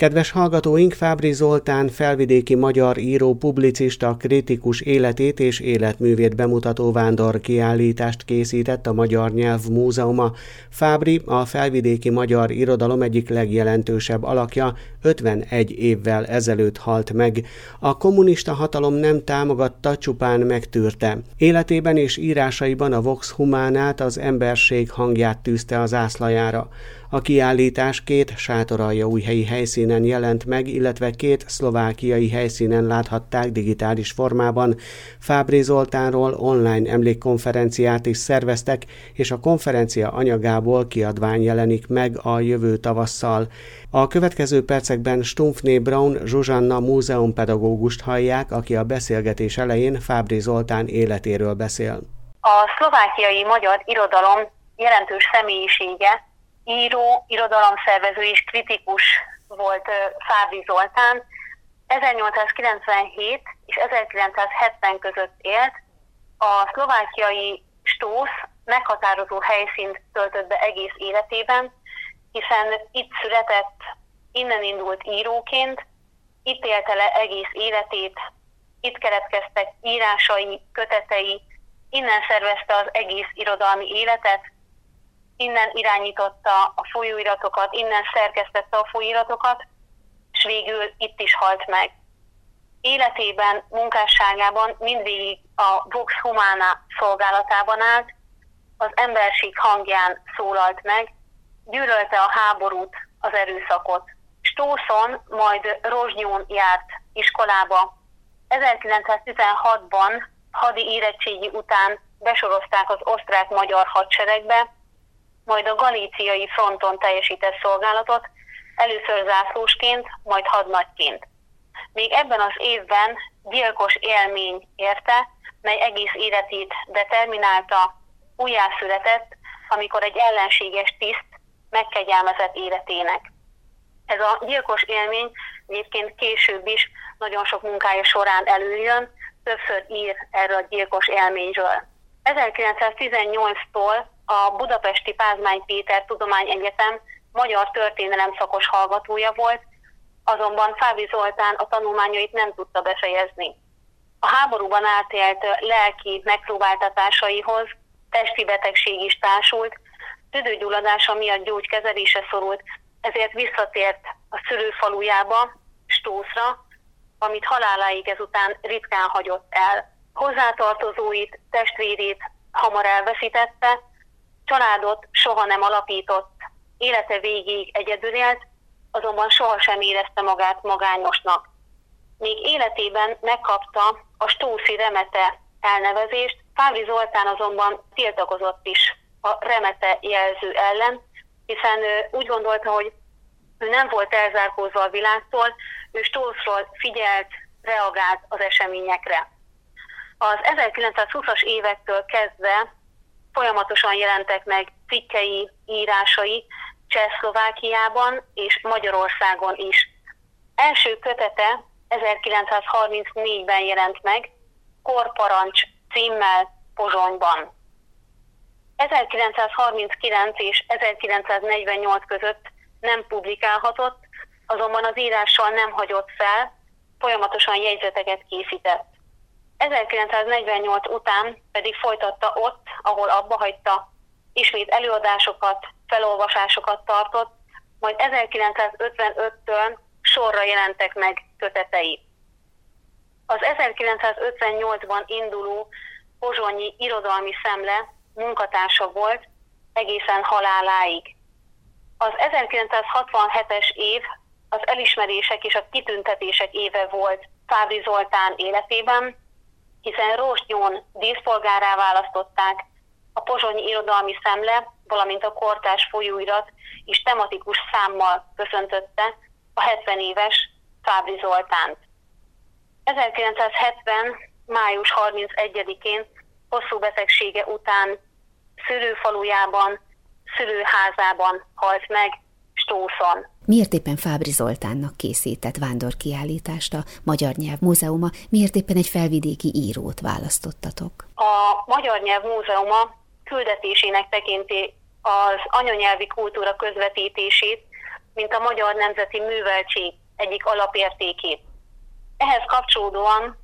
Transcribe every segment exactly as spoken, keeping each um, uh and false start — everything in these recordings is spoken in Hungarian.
Kedves hallgatóink, Fábry Zoltán felvidéki magyar író, publicista, kritikus életét és életművét bemutató vándorkiállítást készített a Magyar Nyelv Múzeuma. Fábry a felvidéki magyar irodalom egyik legjelentősebb alakja, ötvenegy évvel ezelőtt halt meg. A kommunista hatalom nem támogatta, csupán megtűrte. Életében és írásaiban a Vox Humánát, az emberség hangját tűzte az zászlajára. A kiállítás két sátoraljaújhelyi helyszínen jelent meg, illetve két szlovákiai helyszínen láthatták digitális formában. Fábry Zoltánról online emlékkonferenciát is szerveztek, és a konferencia anyagából kiadvány jelenik meg a jövő tavasszal. A következő percekben Stumpfné Braun Zsuzsanna múzeumpedagógust hallják, aki a beszélgetés elején Fábry Zoltán életéről beszél. A szlovákiai magyar irodalom jelentős személyisége, író, irodalomszervező és kritikus volt Fábry Zoltán. ezernyolcszázkilencvenhét és ezerkilencszázhetven között élt. A szlovákiai Stósz meghatározó helyszínt töltött be egész életében, hiszen itt született, innen indult íróként, itt élte le egész életét, itt keletkeztek írásai, kötetei, innen szervezte az egész irodalmi életet, innen irányította a folyóiratokat, innen szerkesztette a folyóiratokat, és végül itt is halt meg. Életében, munkásságában mindvégig a Vox Humana szolgálatában állt, az emberség hangján szólalt meg, gyűlölte a háborút, az erőszakot. Stószon, majd Rozsnyón járt iskolába. ezerkilencszáztizenhatban hadi érettségi után besorozták az osztrák-magyar hadseregbe, majd a galíciai fronton teljesített szolgálatot, először zászlósként, majd hadnagyként. Még ebben az évben gyilkos élmény érte, mely egész életét determinálta, újjászületett, amikor egy ellenséges tiszt megkegyelmezett életének. Ez a gyilkos élmény egyébként később is nagyon sok munkája során előjön, többször ír erről a gyilkos élményről. ezerkilencszáztizennyolctól a budapesti Pázmány Péter Tudományegyetem magyar történelem szakos hallgatója volt, azonban Fábry Zoltán a tanulmányait nem tudta befejezni. A háborúban átélt lelki megpróbáltatásaihoz testi betegség is társult, tüdőgyulladása miatt gyógykezelésre szorult, ezért visszatért a szülőfalujába, Stószra, amit haláláig ezután ritkán hagyott el. Hozzátartozóit, testvérét hamar elveszítette, családot soha nem alapított, élete végéig egyedül élt, azonban sohasem érezte magát magányosnak. Még életében megkapta a stószi remete elnevezést, Fábry Zoltán azonban tiltakozott is a remete jelző ellen, hiszen ő úgy gondolta, hogy ő nem volt elzárkózva a világtól, ő Stószról figyelt, reagált az eseményekre. Az ezerkilencszázhúszas évektől kezdve folyamatosan jelentek meg cikkei, írásai Csehszlovákiában és Magyarországon is. Első kötete ezerkilencszázharmincnégyben jelent meg, Korparancs címmel Pozsonyban. ezerkilencszázharminckilenc és ezerkilencszáznegyvennyolc között nem publikálhatott, azonban az írással nem hagyott fel, folyamatosan jegyzeteket készített. ezerkilencszáznegyvennyolc után pedig folytatta ott, ahol abba hagyta, ismét előadásokat, felolvasásokat tartott, majd ezerkilencszázötvenöttől sorra jelentek meg kötetei. Az ezerkilencszázötvennyolcban induló pozsonyi irodalmi szemle munkatársa volt egészen haláláig. Az ezerkilencszázhatvanhetes év az elismerések és a kitüntetések éve volt Fábry Zoltán életében, hiszen Rozsnyón díszpolgárrá választották, a pozsonyi irodalmi szemle, valamint a kortárs folyóirat is tematikus számmal köszöntötte a hetven éves Fábry Zoltánt. ezerkilencszázhetven. május harmincegyedikén hosszú betegsége után szülőfalujában, szülőházában halt meg, Stószon. Miért éppen Fábry Zoltánnak készített vándorkiállítást a Magyar Nyelv Múzeuma, miért éppen egy felvidéki írót választottatok? A Magyar Nyelv Múzeuma küldetésének tekinti az anyanyelvi kultúra közvetítését mint a magyar nemzeti műveltség egyik alapértékét. Ehhez kapcsolódóan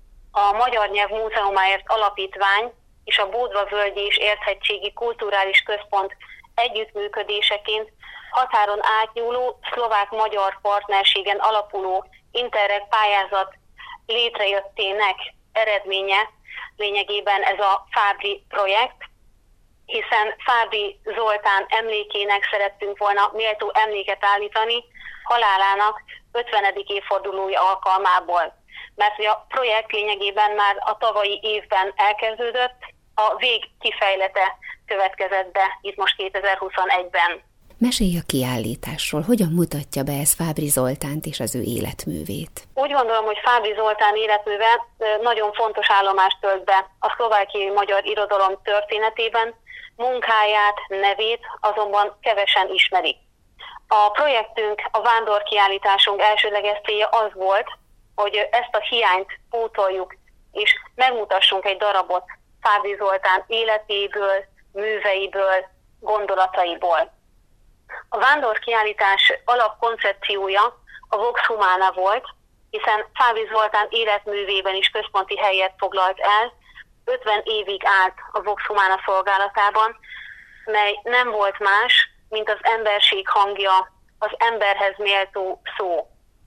a Magyar Nyelv Múzeumáért Alapítvány és a Bódva-völgyi és Érthegységi Kulturális Központ együttműködéseként határon átnyúló szlovák-magyar partnerségen alapuló Interreg pályázat létrejöttének eredménye lényegében ez a Fábry projekt, hiszen Fábry Zoltán emlékének szerettünk volna méltó emléket állítani halálának ötvenedik évfordulója alkalmából. Mert a projekt lényegében már a tavalyi évben elkezdődött, a vég kifejlete következett be itt most kétezer-huszonegyben. Mesélj a kiállításról, hogyan mutatja be ez Fábry Zoltánt és az ő életművét? Úgy gondolom, hogy Fábry Zoltán életműve nagyon fontos állomást tölt be a szlovákiai magyar irodalom történetében, munkáját, nevét azonban kevesen ismerik. A projektünk, a vándorkiállításunk elsődleges célja az volt, hogy ezt a hiányt pótoljuk, és megmutassunk egy darabot Fábry Zoltán életéből, műveiből, gondolataiból. A vándorkiállítás alapkoncepciója a Vox Humana volt, hiszen Fábry Zoltán életművében is központi helyet foglalt el, ötven évig állt a Vox Humana szolgálatában, mely nem volt más, mint az emberség hangja, az emberhez méltó szó.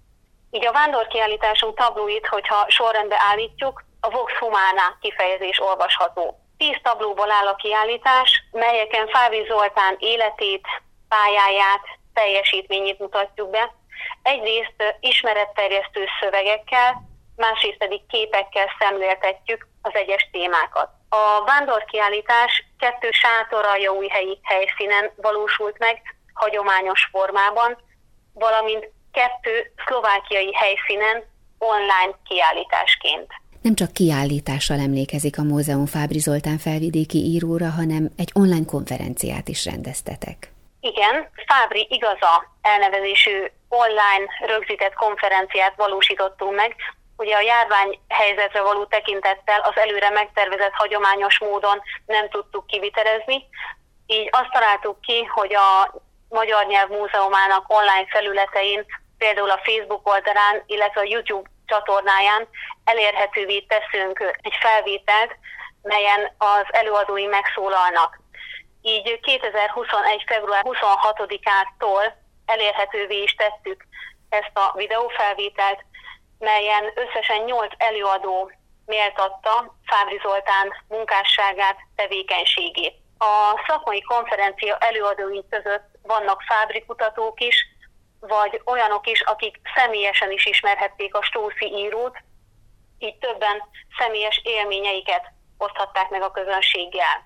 Így a vándorkiállításunk tablóit, hogyha sorrendbe állítjuk, a Vox Humana kifejezés olvasható. Tíz tablóból áll a kiállítás, melyeken Fábry Zoltán életét, pályáját, teljesítményét mutatjuk be. Egyrészt ismeretterjesztő szövegekkel, másrészt pedig képekkel szemléltetjük az egyes témákat. A vándorkiállítás kettő sátoraljaújhelyi helyszínen valósult meg, hagyományos formában, valamint kettő szlovákiai helyszínen online kiállításként. Nem csak kiállítással emlékezik a múzeum Fábry Zoltán felvidéki íróra, hanem egy online konferenciát is rendeztetek. Igen, Fábry igaza elnevezésű online rögzített konferenciát valósítottunk meg. Ugye a járványhelyzetre való tekintettel az előre megtervezett hagyományos módon nem tudtuk kivitelezni, így azt találtuk ki, hogy a Magyar Nyelv Múzeumának online felületein, például a Facebook oldalán, illetve a YouTube csatornáján elérhetővé teszünk egy felvételt, melyen az előadói megszólalnak. Így kétezer-huszonegy. február huszonhatodikától elérhetővé is tettük ezt a videófelvételt, melyen összesen nyolc előadó méltatta Fábry Zoltán munkásságát, tevékenységét. A szakmai konferencia előadói között vannak Fábry kutatók is, vagy olyanok is, akik személyesen is ismerhették a stóuszi írót, így többen személyes élményeiket oszthatták meg a közönséggel.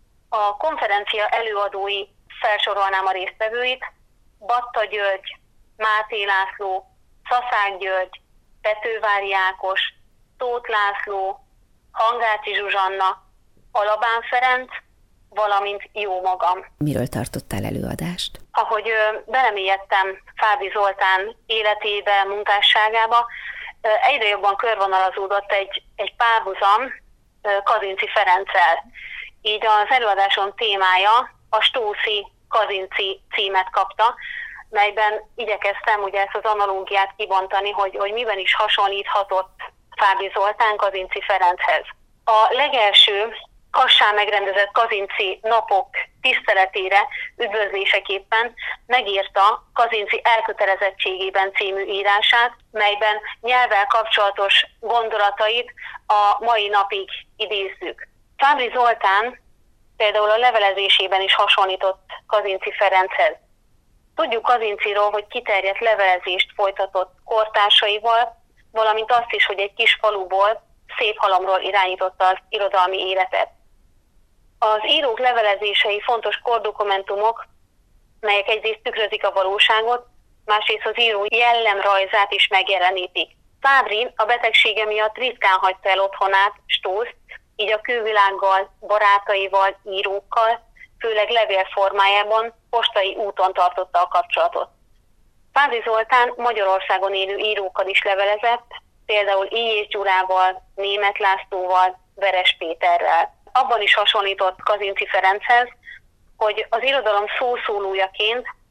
A konferencia előadói, felsorolnám a résztvevőit: Batta György, Máté László, Szaszák György, Petővári Ákos, Tóth László, Hangácsi Zsuzsanna, Alabán Ferenc, valamint jó magam. Miről tartottál előadást? Ahogy ö, belemélyedtem Fábry Zoltán életébe, munkásságába, ö, egyre jobban körvonalazódott egy, egy párhuzam ö, Kazinczy Ferenccel. Így az előadásom témája a Stóuszi Kazinczy címet kapta, melyben igyekeztem ugye ezt az analógiát kibontani, hogy, hogy miben is hasonlíthatott Fábry Zoltán Kazinczy Ferenchez. A legelső Kassán megrendezett Kazinczy napok tiszteletére, üdvözléseképpen megírta Kazinczy elkötelezettségében című írását, melyben nyelvvel kapcsolatos gondolatait a mai napig idézzük. Fábry Zoltán például a levelezésében is hasonlított Kazinczy Ferenchez. Tudjuk Kazinczyról, hogy kiterjedt levelezést folytatott kortársaival, valamint azt is, hogy egy kis faluból, Széphalomról irányította az irodalmi életet. Az írók levelezései fontos kordokumentumok, melyek egyrészt tükrözik a valóságot, másrészt az író jellemrajzát is megjelenítik. Fábry a betegsége miatt ritkán hagyta el otthonát, Stóuszt, így a külvilággal, barátaival, írókkal, főleg levél formájában, postai úton tartotta a kapcsolatot. Fábry Zoltán Magyarországon élő írókkal is levelezett, például Illyés Gyurával, Németh Lászlóval, Veres Péterrel. Abban is hasonlított Kazinczy Ferenchez, hogy az irodalom szószólójaként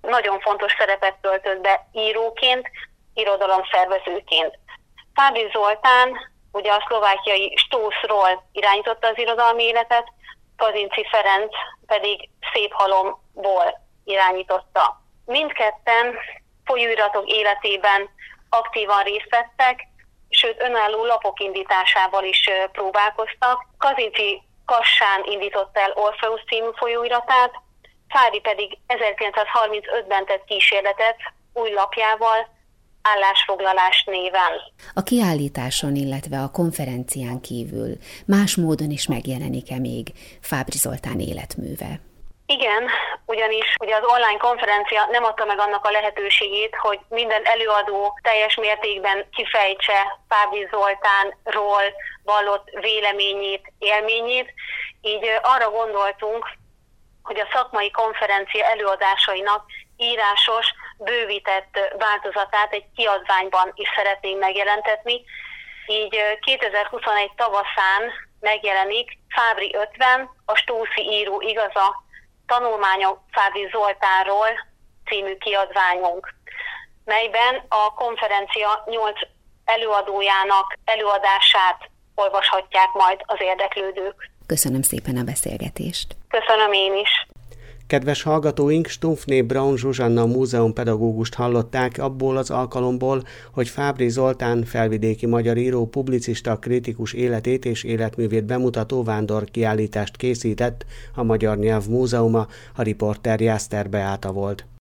nagyon fontos szerepet töltött be íróként, irodalomszervezőként. Fábry Zoltán ugye a szlovákiai Stószról irányította az irodalmi életet, Kazinczy Ferenc pedig Szép halomból irányította. Mindketten folyóiratok életében aktívan részt vettek, sőt önálló lapok indításával is próbálkoztak. Kazinczy Kassán indította el Orpheus című folyóiratát, Fábry pedig ezerkilencszázharmincötben tett kísérletet új lapjával, Állásfoglalás néven. A kiállításon, illetve a konferencián kívül más módon is megjelenik-e még Fábry Zoltán életműve? Igen, ugyanis ugye az online konferencia nem adta meg annak a lehetőségét, hogy minden előadó teljes mértékben kifejtse Fábry Zoltánról vallott véleményét, élményét, így arra gondoltunk, hogy a szakmai konferencia előadásainak írásos, bővített változatát egy kiadványban is szeretnénk megjelentetni. Így kétezer-huszonegy tavaszán megjelenik Fábry ötven, a Stószi író igaza, tanulmányok Fábry Zoltánról című kiadványunk, melyben a konferencia nyolc előadójának előadását olvashatják majd az érdeklődők. Köszönöm szépen a beszélgetést. Köszönöm én is. Kedves hallgatóink, Stumpfné Braun Zsuzsanna múzeumpedagógust hallották abból az alkalomból, hogy Fábry Zoltán felvidéki magyar író, publicista, kritikus életét és életművét bemutató vándorkiállítást készített a Magyar Nyelv Múzeuma, a riporter Jászter Beáta volt.